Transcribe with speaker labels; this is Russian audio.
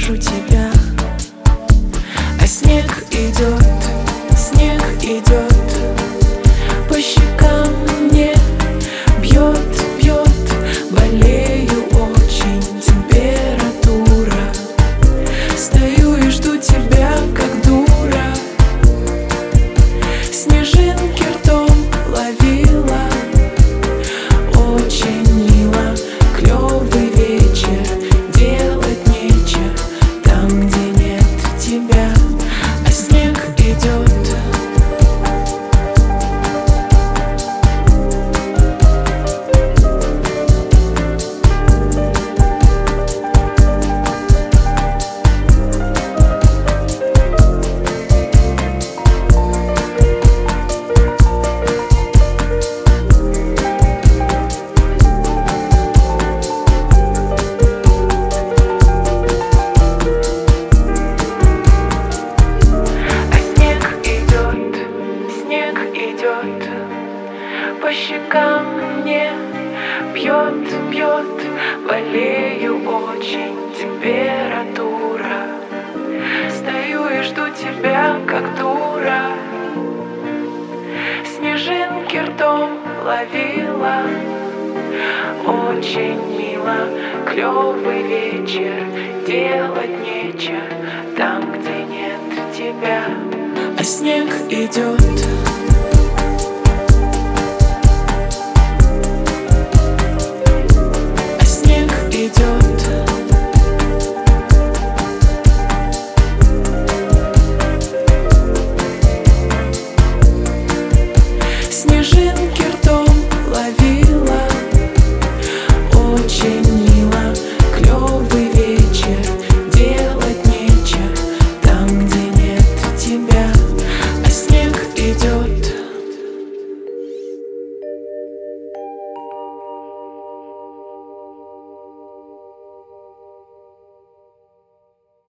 Speaker 1: вижу тебя. А снег идет по щекам мне, бьет, болею очень, температура. Стою и жду тебя, как дура. Снежинки ртом ловила, очень мило, клёвый вечер, делать нечего там, где нет тебя. А снег идет. Идет по щекам мне, бьет, болею очень, температура. Стою и жду тебя, как дура. Снежинки ртом ловила, очень мило, клёвый вечер, делать нечего там, где нет тебя. А снег идет.